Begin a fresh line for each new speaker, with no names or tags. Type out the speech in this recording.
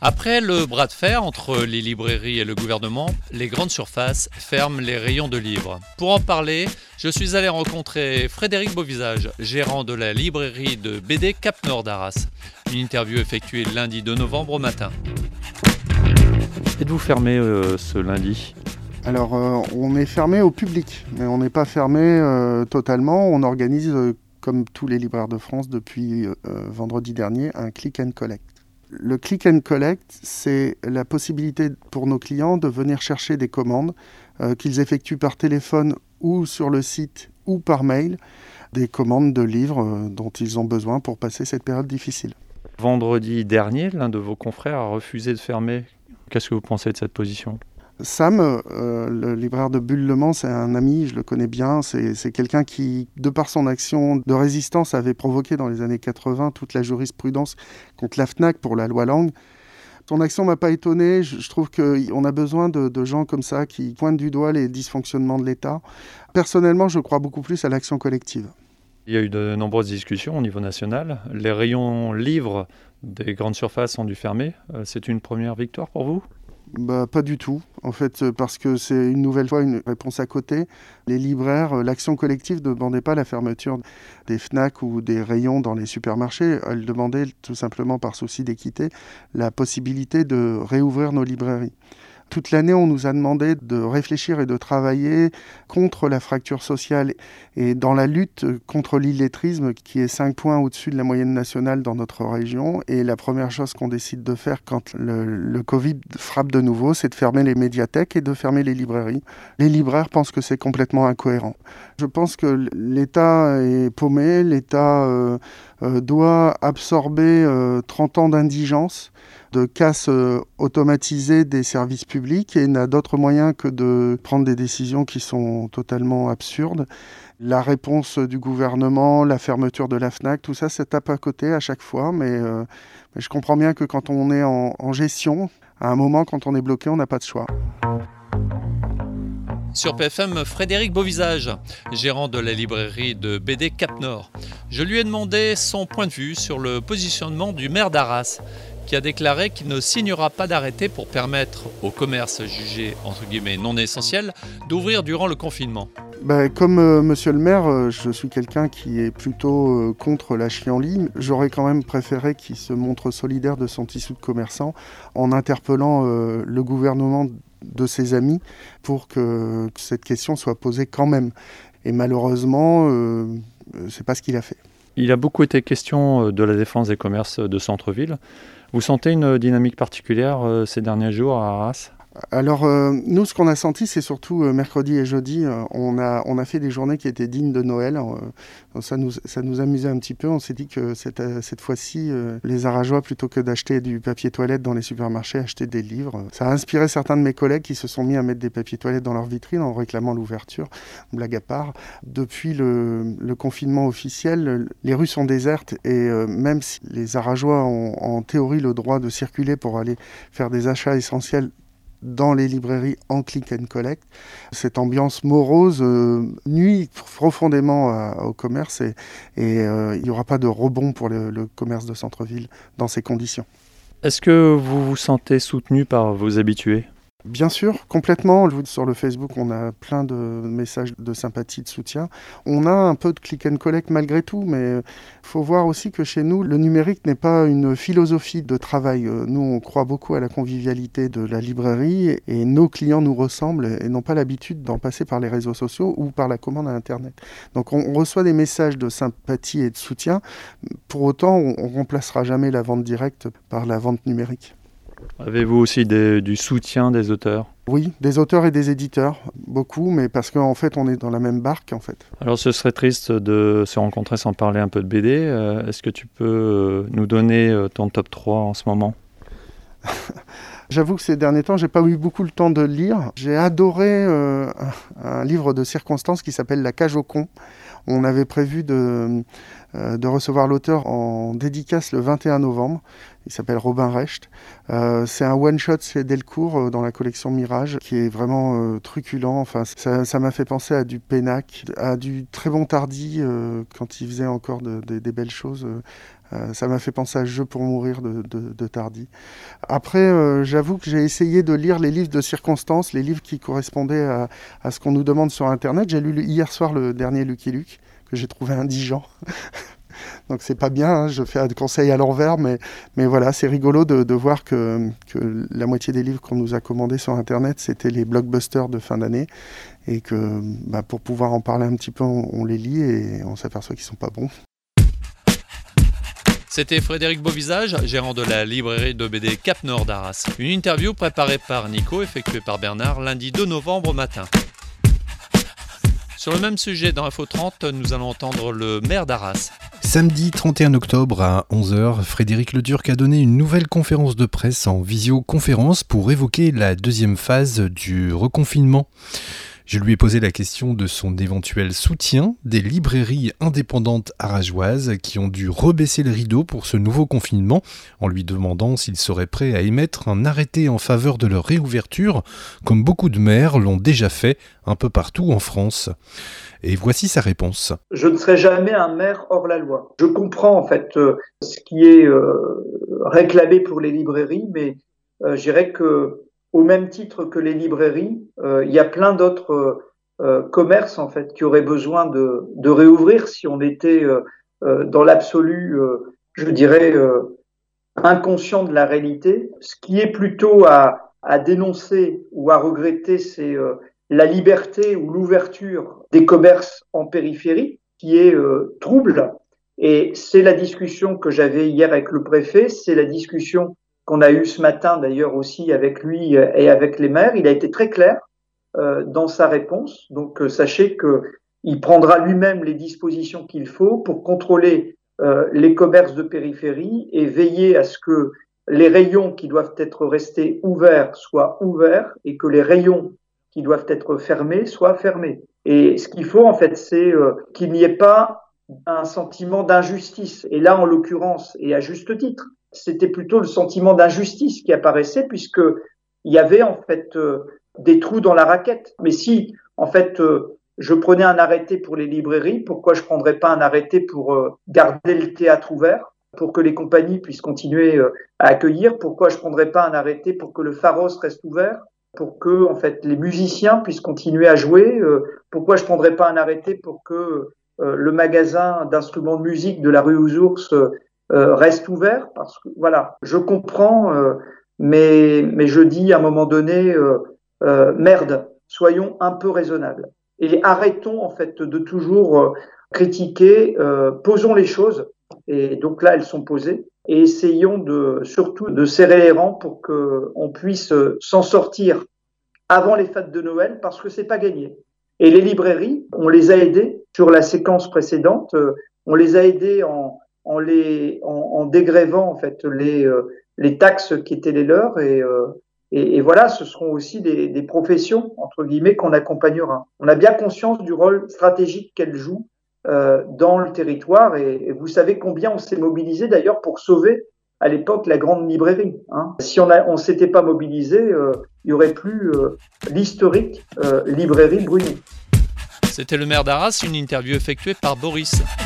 Après le bras de fer entre les librairies et le gouvernement, les grandes surfaces ferment les rayons de livres. Pour en parler, je suis allé rencontrer Frédéric Beauvisage, gérant de la librairie de BD Cap-Nord d'Arras. Une interview effectuée lundi 2 novembre au matin.
Êtes-vous fermé ce lundi ?
Alors, on est fermé au public, mais on n'est pas fermé totalement. On organise, comme tous les libraires de France depuis vendredi dernier, un click and collect. Le click and collect, c'est la possibilité pour nos clients de venir chercher des commandes qu'ils effectuent par téléphone ou sur le site ou par mail, des commandes de livres dont ils ont besoin pour passer cette période difficile.
Vendredi dernier, l'un de vos confrères a refusé de fermer. Qu'est-ce que vous pensez de cette position ?
Sam, le libraire de Bulle Le Mans, c'est un ami, je le connais bien. C'est quelqu'un qui, de par son action de résistance, avait provoqué dans les années 80 toute la jurisprudence contre la FNAC pour la loi Lang. Son action ne m'a pas étonné. Je trouve qu'on a besoin de gens comme ça qui pointent du doigt les dysfonctionnements de l'État. Personnellement, je crois beaucoup plus à l'action collective.
Il y a eu de nombreuses discussions au niveau national. Les rayons livres des grandes surfaces ont dû fermer. C'est une première victoire pour vous ?
Pas du tout, en fait, parce que c'est une nouvelle fois une réponse à côté. Les libraires, l'action collective ne demandait pas la fermeture des FNAC ou des rayons dans les supermarchés. Elle demandait tout simplement, par souci d'équité, la possibilité de réouvrir nos librairies. Toute l'année, on nous a demandé de réfléchir et de travailler contre la fracture sociale et dans la lutte contre l'illettrisme qui est 5 points au-dessus de la moyenne nationale dans notre région. Et la première chose qu'on décide de faire quand le Covid frappe de nouveau, c'est de fermer les médiathèques et de fermer les librairies. Les libraires pensent que c'est complètement incohérent. Je pense que l'État est paumé, l'État doit absorber 30 ans d'indigence, de casse automatisée des services publics et n'a d'autre moyen que de prendre des décisions qui sont totalement absurdes. La réponse du gouvernement, la fermeture de la FNAC, tout ça, ça tape à côté à chaque fois. Mais je comprends bien que quand on est en gestion, à un moment, quand on est bloqué, on n'a pas de choix.
Sur PFM, Frédéric Beauvisage, gérant de la librairie de BD Cap-Nord. Je lui ai demandé son point de vue sur le positionnement du maire d'Arras, qui a déclaré qu'il ne signera pas d'arrêté pour permettre aux commerces jugés entre guillemets non essentiels d'ouvrir durant le confinement.
Comme monsieur le maire, je suis quelqu'un qui est plutôt contre la chienlit. J'aurais quand même préféré qu'il se montre solidaire de son tissu de commerçants en interpellant le gouvernement de ses amis pour que cette question soit posée quand même. Et malheureusement, c'est pas ce qu'il a fait.
Il a beaucoup été question de la défense des commerces de centre-ville. Vous sentez une dynamique particulière ces derniers jours à Arras ?
Alors, nous, ce qu'on a senti, c'est surtout mercredi et jeudi, on a fait des journées qui étaient dignes de Noël. Ça nous amusait un petit peu. On s'est dit que cette fois-ci, les Arageois, plutôt que d'acheter du papier toilette dans les supermarchés, achetaient des livres. Ça a inspiré certains de mes collègues qui se sont mis à mettre des papiers toilettes dans leur vitrine en réclamant l'ouverture. Blague à part. Depuis le confinement officiel, les rues sont désertes et même si les Arageois ont en théorie le droit de circuler pour aller faire des achats essentiels dans les librairies en click and collect, cette ambiance morose nuit profondément au commerce et il n'y aura pas de rebond pour le commerce de centre-ville dans ces conditions.
Est-ce que vous vous sentez soutenu par vos habitués ?
Bien sûr, complètement. Sur le Facebook, on a plein de messages de sympathie, de soutien. On a un peu de click and collect malgré tout, mais il faut voir aussi que chez nous, le numérique n'est pas une philosophie de travail. Nous, on croit beaucoup à la convivialité de la librairie et nos clients nous ressemblent et n'ont pas l'habitude d'en passer par les réseaux sociaux ou par la commande à Internet. Donc on reçoit des messages de sympathie et de soutien. Pour autant, on ne remplacera jamais la vente directe par la vente numérique.
Avez-vous aussi du soutien des auteurs ?
Oui, des auteurs et des éditeurs, beaucoup, mais parce qu'en fait, on est dans la même barque, en fait.
Alors, ce serait triste de se rencontrer sans parler un peu de BD. Est-ce que tu peux nous donner ton top 3 en ce moment ?
J'avoue que ces derniers temps, j'ai pas eu beaucoup le temps de lire. J'ai adoré un livre de circonstances qui s'appelle La cage aux cons. On avait prévu de de recevoir l'auteur en dédicace le 21 novembre. Il s'appelle Robin Recht. C'est un one-shot chez Delcourt dans la collection Mirage qui est vraiment truculent. Enfin, ça m'a fait penser à du Pénac, à du très bon Tardy quand il faisait encore des belles choses. Ça m'a fait penser à Jeu pour mourir de Tardy. Après, j'avoue que j'ai essayé de lire les livres de circonstances, les livres qui correspondaient à ce qu'on nous demande sur Internet. J'ai lu hier soir le dernier Lucky Luke, que j'ai trouvé indigent. Donc c'est pas bien, hein, je fais un conseil à l'envers, mais voilà, c'est rigolo de voir que la moitié des livres qu'on nous a commandés sur Internet, c'était les blockbusters de fin d'année, et que pour pouvoir en parler un petit peu, on les lit et on s'aperçoit qu'ils sont pas bons.
C'était Frédéric Beauvisage, gérant de la librairie de BD Cap Nord d'Arras. Une interview préparée par Nico, effectuée par Bernard, lundi 2 novembre au matin. Sur le même sujet, dans Info 30, nous allons entendre le maire d'Arras.
Samedi 31 octobre à 11h, Frédéric Leturc a donné une nouvelle conférence de presse en visioconférence pour évoquer la deuxième phase du reconfinement. Je lui ai posé la question de son éventuel soutien des librairies indépendantes arageoises qui ont dû rebaisser le rideau pour ce nouveau confinement, en lui demandant s'il serait prêt à émettre un arrêté en faveur de leur réouverture, comme beaucoup de maires l'ont déjà fait un peu partout en France. Et voici sa réponse.
Je ne serai jamais un maire hors la loi. Je comprends en fait ce qui est réclamé pour les librairies, mais je dirais que au même titre que les librairies, il y a plein d'autres commerces en fait qui auraient besoin de réouvrir si on était dans l'absolu, je dirais, inconscient de la réalité. Ce qui est plutôt à dénoncer ou à regretter, c'est la liberté ou l'ouverture des commerces en périphérie qui est trouble. Et c'est la discussion que j'avais hier avec le préfet, c'est la discussion qu'on a eu ce matin d'ailleurs aussi avec lui et avec les maires. Il a été très clair dans sa réponse. Donc sachez qu'il prendra lui-même les dispositions qu'il faut pour contrôler les commerces de périphérie et veiller à ce que les rayons qui doivent être restés ouverts soient ouverts et que les rayons qui doivent être fermés soient fermés. Et ce qu'il faut en fait, c'est qu'il n'y ait pas un sentiment d'injustice. Et là, en l'occurrence, et à juste titre, c'était plutôt le sentiment d'injustice qui apparaissait puisque il y avait en fait des trous dans la raquette. Mais si en fait je prenais un arrêté pour les librairies, pourquoi je prendrais pas un arrêté pour garder le théâtre ouvert, pour que les compagnies puissent continuer à accueillir? Pourquoi je prendrais pas un arrêté pour que le Pharos reste ouvert, pour que en fait les musiciens puissent continuer à jouer? Pourquoi je prendrais pas un arrêté pour que le magasin d'instruments de musique de la rue aux Ours reste ouvert? Parce que voilà, je comprends, mais je dis à un moment donné, merde, soyons un peu raisonnables et arrêtons en fait de toujours critiquer, posons les choses. Et donc là, elles sont posées et essayons surtout de serrer les rangs pour qu'on puisse s'en sortir avant les fêtes de Noël, parce que c'est pas gagné. Et les librairies, on les a aidées sur la séquence précédente, on les a aidées en dégrévant en fait les taxes qui étaient les leurs et voilà, ce seront aussi des professions entre guillemets qu'on accompagnera. On a bien conscience du rôle stratégique qu'elles jouent dans le territoire et vous savez combien on s'est mobilisé d'ailleurs pour sauver à l'époque la grande librairie. Hein. Si on s'était pas mobilisé, il y aurait plus l'historique librairie Bruni.
C'était le maire d'Arras, une interview effectuée par Boris.